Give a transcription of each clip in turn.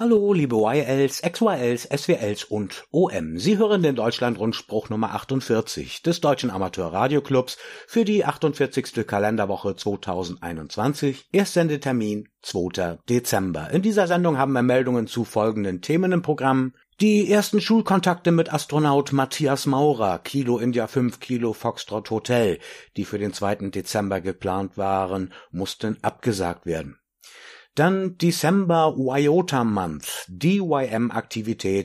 Hallo, liebe YLs, XYLs, SWLs und OM. Sie hören den Deutschlandrundspruch Nummer 48 des Deutschen Amateurradioclubs für die 48. Kalenderwoche 2021. Erstsendetermin 2. Dezember. In dieser Sendung haben wir Meldungen zu folgenden Themen im Programm. Die ersten Schulkontakte mit Astronaut Matthias Maurer, Kilo India 5 Kilo Foxtrot Hotel, die für den 2. Dezember geplant waren, mussten abgesagt werden. Dann December Wyota Month, DYM-Aktivität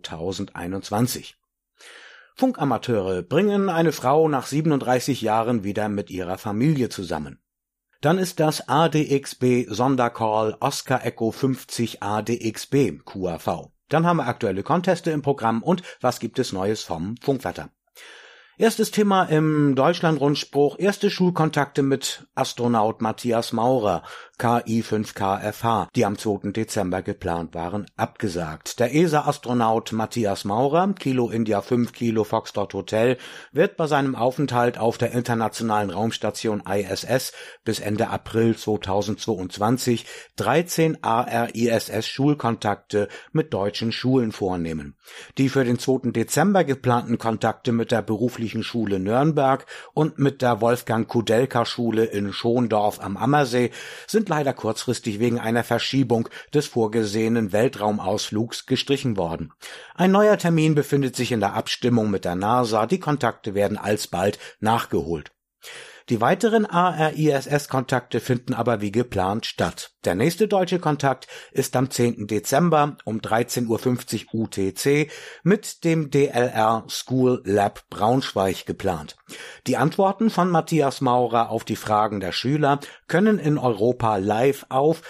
2021. Funkamateure bringen eine Frau nach 37 Jahren wieder mit ihrer Familie zusammen. Dann ist das ADXB Sondercall Oscar Echo 50 ADXB QAV. Dann haben wir aktuelle Conteste im Programm und was gibt es Neues vom Funkwetter. Erstes Thema im Deutschlandrundspruch, erste Schulkontakte mit Astronaut Matthias Maurer, KI-5KFH, die am 2. Dezember geplant waren, abgesagt. Der ESA-Astronaut Matthias Maurer, Kilo India 5 Kilo Foxtrot Hotel, wird bei seinem Aufenthalt auf der internationalen Raumstation ISS bis Ende April 2022 13 ARISS-Schulkontakte mit deutschen Schulen vornehmen. Die für den 2. Dezember geplanten Kontakte mit der beruflichen Schule Nürnberg und mit der Wolfgang-Kudelka-Schule in Schondorf am Ammersee sind leider kurzfristig wegen einer Verschiebung des vorgesehenen Weltraumausflugs gestrichen worden. Ein neuer Termin befindet sich in der Abstimmung mit der NASA, die Kontakte werden alsbald nachgeholt. Die weiteren ARISS-Kontakte finden aber wie geplant statt. Der nächste deutsche Kontakt ist am 10. Dezember um 13:50 Uhr UTC mit dem DLR School Lab Braunschweig geplant. Die Antworten von Matthias Maurer auf die Fragen der Schüler können in Europa live auf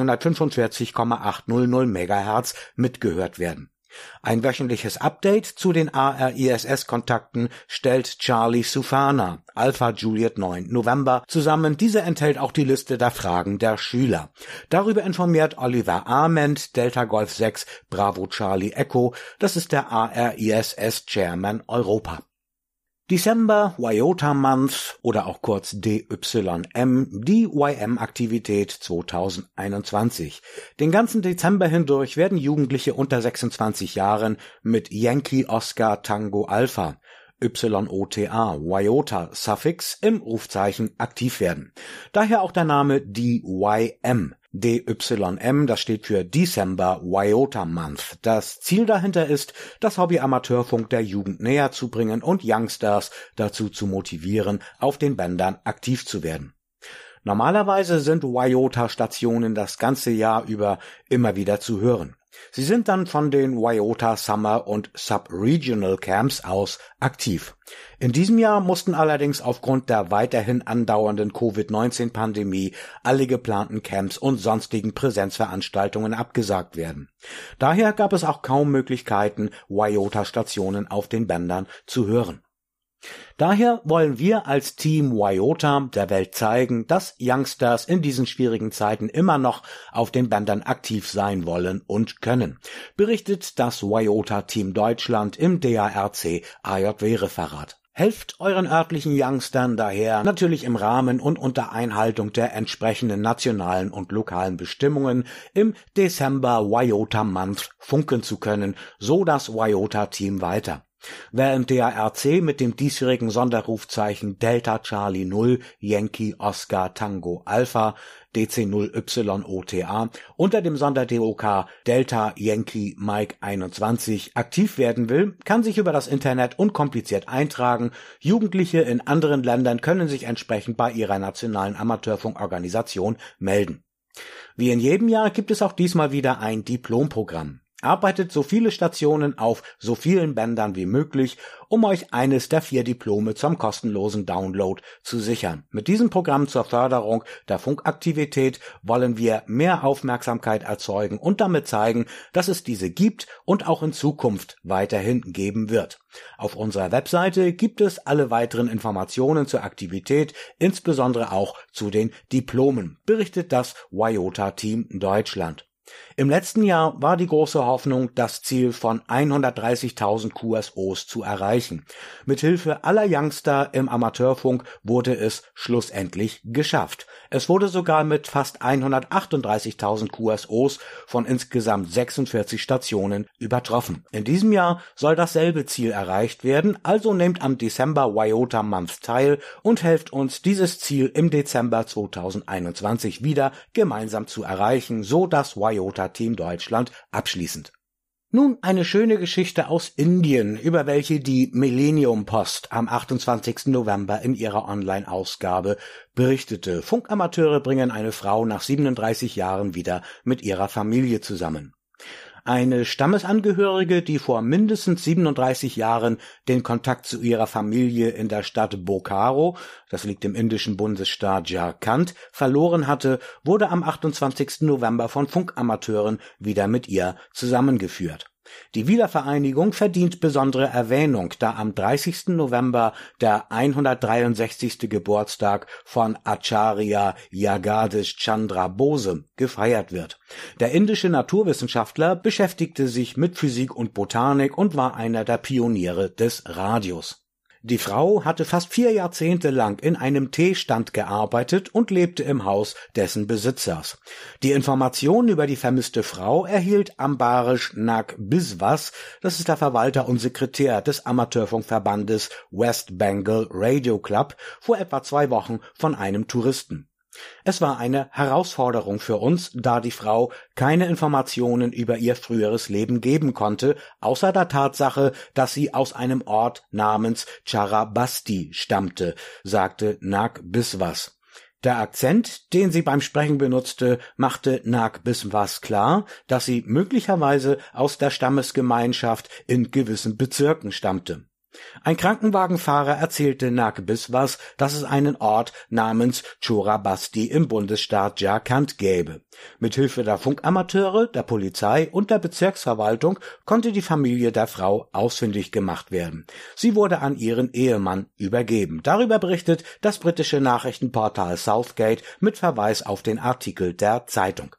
145,800 MHz mitgehört werden. Ein wöchentliches Update zu den ARISS-Kontakten stellt Charlie Sufana, Alpha Juliet 9 November, zusammen. Diese enthält auch die Liste der Fragen der Schüler. Darüber informiert Oliver Ament, Delta Golf 6, Bravo Charlie Echo, das ist der ARISS-Chairman Europa. December Wyota Month oder auch kurz DYM, DYM-Aktivität 2021. Den ganzen Dezember hindurch werden Jugendliche unter 26 Jahren mit Yankee Oscar Tango Alpha YOTA, Wyota Suffix im Rufzeichen aktiv werden. Daher auch der Name DYM. DYM, das steht für December Wyota Month. Das Ziel dahinter ist, das Hobby-Amateurfunk der Jugend näher zu bringen und Youngsters dazu zu motivieren, auf den Bändern aktiv zu werden. Normalerweise sind Wyota-Stationen das ganze Jahr über immer wieder zu hören. Sie sind dann von den Wyota Summer und Sub-Regional Camps aus aktiv. In diesem Jahr mussten allerdings aufgrund der weiterhin andauernden Covid-19-Pandemie alle geplanten Camps und sonstigen Präsenzveranstaltungen abgesagt werden. Daher gab es auch kaum Möglichkeiten, Wyota-Stationen auf den Bändern zu hören. Daher wollen wir als Team Wyota der Welt zeigen, dass Youngsters in diesen schwierigen Zeiten immer noch auf den Bändern aktiv sein wollen und können, berichtet das Wyota-Team Deutschland im DARC AJW-Referat. Helft euren örtlichen Youngstern daher natürlich im Rahmen und unter Einhaltung der entsprechenden nationalen und lokalen Bestimmungen im December Wyota Month funken zu können, so das Wyota-Team weiter. Wer im DARC mit dem diesjährigen Sonderrufzeichen Delta Charlie 0 Yankee Oscar Tango Alpha DC0YOTA unter dem Sonder-DOK Delta Yankee Mike 21 aktiv werden will, kann sich über das Internet unkompliziert eintragen. Jugendliche in anderen Ländern können sich entsprechend bei ihrer nationalen Amateurfunkorganisation melden. Wie in jedem Jahr gibt es auch diesmal wieder ein Diplomprogramm. Arbeitet so viele Stationen auf so vielen Bändern wie möglich, um euch eines der 4 Diplome zum kostenlosen Download zu sichern. Mit diesem Programm zur Förderung der Funkaktivität wollen wir mehr Aufmerksamkeit erzeugen und damit zeigen, dass es diese gibt und auch in Zukunft weiterhin geben wird. Auf unserer Webseite gibt es alle weiteren Informationen zur Aktivität, insbesondere auch zu den Diplomen, berichtet das Wyota-Team Deutschland. Im letzten Jahr war die große Hoffnung, das Ziel von 130.000 QSOs zu erreichen. Mithilfe aller Youngster im Amateurfunk wurde es schlussendlich geschafft. Es wurde sogar mit fast 138.000 QSOs von insgesamt 46 Stationen übertroffen. In diesem Jahr soll dasselbe Ziel erreicht werden, also nehmt am December Wyota Month teil und helft uns, dieses Ziel im Dezember 2021 wieder gemeinsam zu erreichen, so das Wyota Team Deutschland abschließend. Nun eine schöne Geschichte aus Indien, über welche die Millennium Post am 28. November in ihrer Online-Ausgabe berichtete. Funkamateure bringen eine Frau nach 37 Jahren wieder mit ihrer Familie zusammen. Eine Stammesangehörige, die vor mindestens 37 Jahren den Kontakt zu ihrer Familie in der Stadt Bokaro, das liegt im indischen Bundesstaat Jharkhand, verloren hatte, wurde am 28. November von Funkamateuren wieder mit ihr zusammengeführt. Die Wiedervereinigung verdient besondere Erwähnung, da am 30. November der 163. Geburtstag von Acharya Jagadish Chandra Bose gefeiert wird. Der indische Naturwissenschaftler beschäftigte sich mit Physik und Botanik und war einer der Pioniere des Radios. Die Frau hatte fast 4 Jahrzehnte lang in einem Teestand gearbeitet und lebte im Haus dessen Besitzers. Die Informationen über die vermisste Frau erhielt Ambarish Nag Biswas, das ist der Verwalter und Sekretär des Amateurfunkverbandes West Bengal Radio Club, vor etwa 2 Wochen von einem Touristen. Es war eine Herausforderung für uns, da die Frau keine Informationen über ihr früheres Leben geben konnte, außer der Tatsache, dass sie aus einem Ort namens Charabasti stammte, sagte Nag Biswas. Der Akzent, den sie beim Sprechen benutzte, machte Nag Biswas klar, dass sie möglicherweise aus der Stammesgemeinschaft in gewissen Bezirken stammte. Ein Krankenwagenfahrer erzählte Nag Biswas, dass es einen Ort namens Chorabasti im Bundesstaat Jharkhand gäbe. Mithilfe der Funkamateure, der Polizei und der Bezirksverwaltung konnte die Familie der Frau ausfindig gemacht werden. Sie wurde an ihren Ehemann übergeben. Darüber berichtet das britische Nachrichtenportal Southgate mit Verweis auf den Artikel der Zeitung.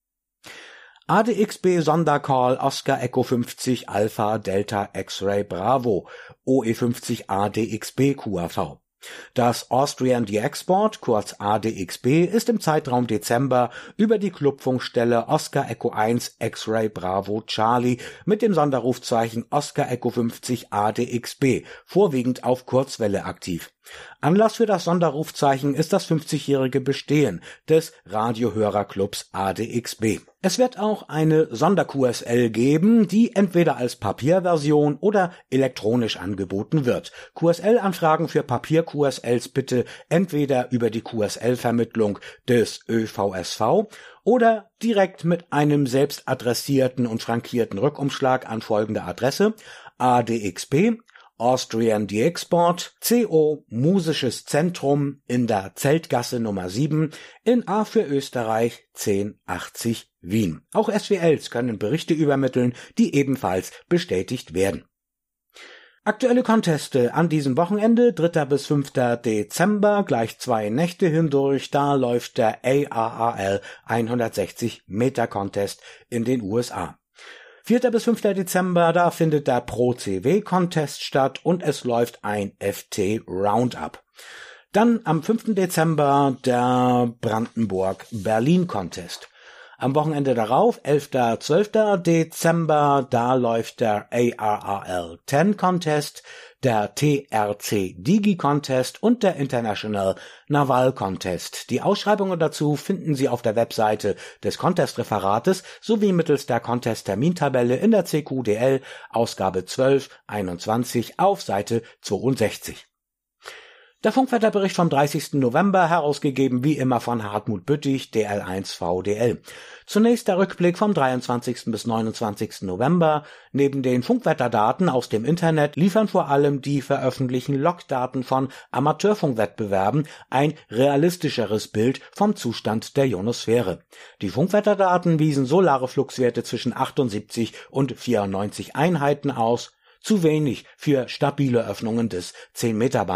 ADXB Sondercall Oscar Echo 50 Alpha Delta X-Ray Bravo OE50 ADXB QAV. Das Austrian D-Export, kurz ADXB, ist im Zeitraum Dezember über die Clubfunkstelle Oscar Echo 1 X-Ray Bravo Charlie mit dem Sonderrufzeichen Oscar Echo 50 ADXB vorwiegend auf Kurzwelle aktiv. Anlass für das Sonderrufzeichen ist das 50-jährige Bestehen des Radiohörerclubs ADXB. Es wird auch eine Sonder-QSL geben, die entweder als Papierversion oder elektronisch angeboten wird. QSL-Anfragen für Papier-QSLs bitte entweder über die QSL-Vermittlung des ÖVSV oder direkt mit einem selbst adressierten und frankierten Rückumschlag an folgende Adresse: ADXB Austrian D-Export, CO Musisches Zentrum in der Zeltgasse Nummer 7 in A für Österreich 1080 Wien. Auch SWLs können Berichte übermitteln, die ebenfalls bestätigt werden. Aktuelle Conteste an diesem Wochenende, 3. bis 5. Dezember, gleich 2 Nächte hindurch, da läuft der ARRL 160 Meter Contest in den USA. 4. bis 5. Dezember, da findet der Pro-CW-Contest statt und es läuft ein FT-Roundup. Dann am 5. Dezember der Brandenburg-Berlin-Contest. Am Wochenende darauf, 11. 12. Dezember, da läuft der ARRL 10 Contest, der TRC Digi Contest und der International Naval Contest. Die Ausschreibungen dazu finden Sie auf der Webseite des Contest-Referates sowie mittels der Contest-Termintabelle in der CQDL Ausgabe 12/21 auf Seite 62. Der Funkwetterbericht vom 30. November, herausgegeben wie immer von Hartmut Büttig, DL1 VDL. Zunächst der Rückblick vom 23. bis 29. November. Neben den Funkwetterdaten aus dem Internet liefern vor allem die veröffentlichten Logdaten von Amateurfunkwettbewerben ein realistischeres Bild vom Zustand der Ionosphäre. Die Funkwetterdaten wiesen solare Fluxwerte zwischen 78 und 94 Einheiten aus, zu wenig für stabile Öffnungen des 10-Meter-Bandes.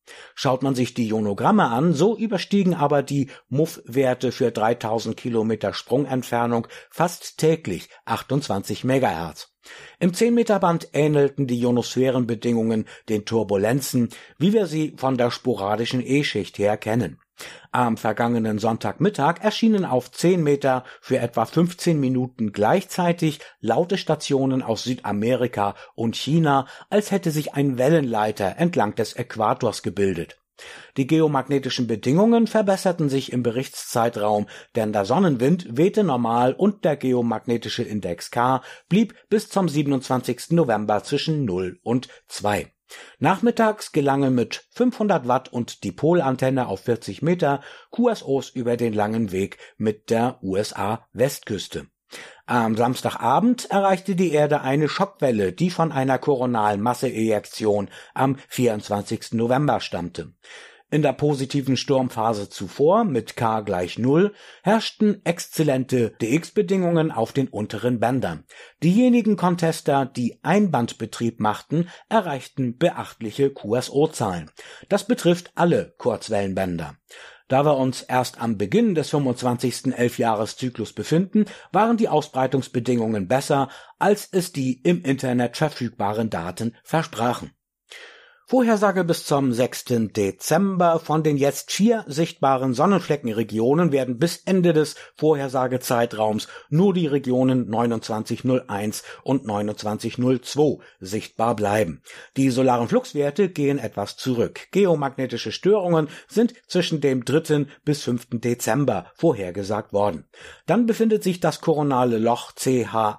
Schaut man sich die Ionogramme an, so überstiegen aber die MUF-Werte für 3000 Kilometer Sprungentfernung fast täglich 28 Megahertz. Im 10-Meter-Band ähnelten die Ionosphärenbedingungen den Turbulenzen, wie wir sie von der sporadischen E-Schicht her kennen. Am vergangenen Sonntagmittag erschienen auf 10 Meter für etwa 15 Minuten gleichzeitig laute Stationen aus Südamerika und China, als hätte sich ein Wellenleiter entlang des Äquators gebildet. Die geomagnetischen Bedingungen verbesserten sich im Berichtszeitraum, denn der Sonnenwind wehte normal und der geomagnetische Index K blieb bis zum 27. November zwischen 0 und 2. Nachmittags gelangen mit 500 Watt und Dipolantenne auf 40 Meter QSOs über den langen Weg mit der USA-Westküste. Am Samstagabend erreichte die Erde eine Schockwelle, die von einer koronalen Masseejektion am 24. November stammte. In der positiven Sturmphase zuvor mit K gleich 0 herrschten exzellente DX-Bedingungen auf den unteren Bändern. Diejenigen Contester, die Einbandbetrieb machten, erreichten beachtliche QSO-Zahlen. Das betrifft alle Kurzwellenbänder. Da wir uns erst am Beginn des 25. Elfjahreszyklus befinden, waren die Ausbreitungsbedingungen besser, als es die im Internet verfügbaren Daten versprachen. Vorhersage bis zum 6. Dezember: Von den jetzt 4 sichtbaren Sonnenfleckenregionen werden bis Ende des Vorhersagezeitraums nur die Regionen 2901 und 2902 sichtbar bleiben. Die solaren Fluxwerte gehen etwas zurück. Geomagnetische Störungen sind zwischen dem 3. bis 5. Dezember vorhergesagt worden. Dann befindet sich das koronale Loch CH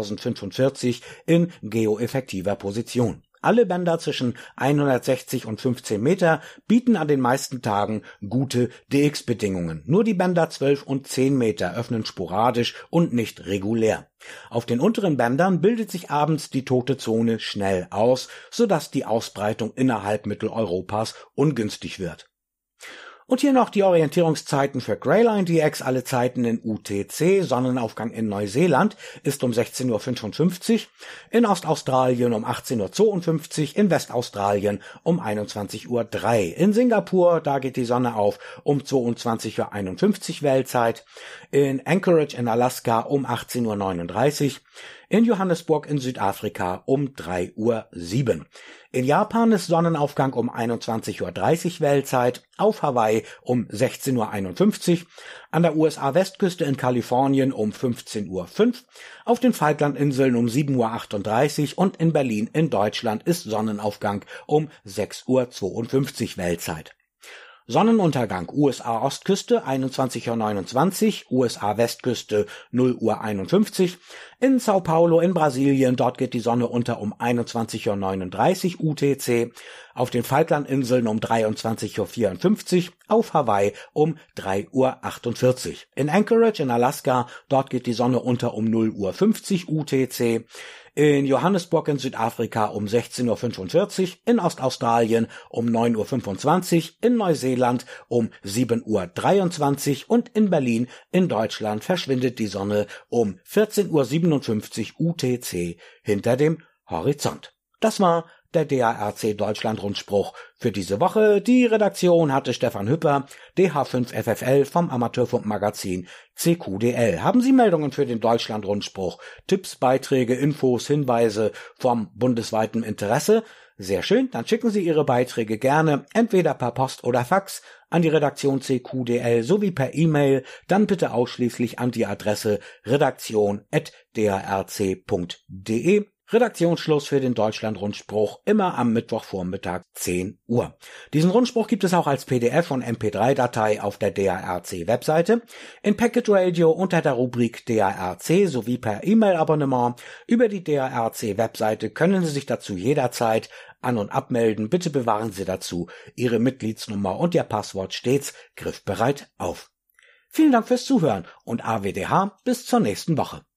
1045 in geoeffektiver Position. Alle Bänder zwischen 160 und 15 Meter bieten an den meisten Tagen gute DX-Bedingungen. Nur die Bänder 12 und 10 Meter öffnen sporadisch und nicht regulär. Auf den unteren Bändern bildet sich abends die tote Zone schnell aus, sodass die Ausbreitung innerhalb Mitteleuropas ungünstig wird. Und hier noch die Orientierungszeiten für Greyline DX, alle Zeiten in UTC. Sonnenaufgang in Neuseeland ist um 16:55 Uhr, in Ostaustralien um 18:52 Uhr, in Westaustralien um 21:03 Uhr. In Singapur, da geht die Sonne auf um 22:51 Uhr Weltzeit, in Anchorage in Alaska um 18:39 Uhr, in Johannesburg in Südafrika um 3:07 Uhr. In Japan ist Sonnenaufgang um 21:30 Uhr Weltzeit, auf Hawaii um 16:51 Uhr, an der USA-Westküste in Kalifornien um 15:05 Uhr, auf den Falklandinseln um 7:38 Uhr und in Berlin in Deutschland ist Sonnenaufgang um 6:52 Uhr Weltzeit. Sonnenuntergang USA-Ostküste 21:29 Uhr, USA-Westküste 0:51 Uhr. In Sao Paulo in Brasilien, dort geht die Sonne unter um 21:39 Uhr UTC, auf den Falklandinseln um 23:54 Uhr, auf Hawaii um 3:48 Uhr. In Anchorage in Alaska, dort geht die Sonne unter um 0:50 Uhr UTC, in Johannesburg in Südafrika um 16:45 Uhr, in Ostaustralien um 9:25 Uhr, in Neuseeland um 7:23 Uhr und in Berlin in Deutschland verschwindet die Sonne um 14:57 Uhr UTC hinter dem Horizont. Das war der DARC Deutschland Rundspruch für diese Woche. Die Redaktion hatte Stefan Hüpper, DH5FFL vom Amateurfunkmagazin CQDL. Haben Sie Meldungen für den Deutschland Rundspruch, Tipps, Beiträge, Infos, Hinweise vom bundesweiten Interesse? Sehr schön, dann schicken Sie Ihre Beiträge gerne entweder per Post oder Fax an die Redaktion CQDL sowie per E-Mail, dann bitte ausschließlich an die Adresse redaktion@drc.de. Redaktionsschluss für den Deutschland-Rundspruch immer am Mittwochvormittag 10 Uhr. Diesen Rundspruch gibt es auch als PDF und MP3-Datei auf der DARC-Webseite, in Packet Radio unter der Rubrik DARC sowie per E-Mail-Abonnement. Über die DARC-Webseite können Sie sich dazu jederzeit an- und abmelden. Bitte bewahren Sie dazu Ihre Mitgliedsnummer und Ihr Passwort stets griffbereit auf. Vielen Dank fürs Zuhören und AWDH bis zur nächsten Woche.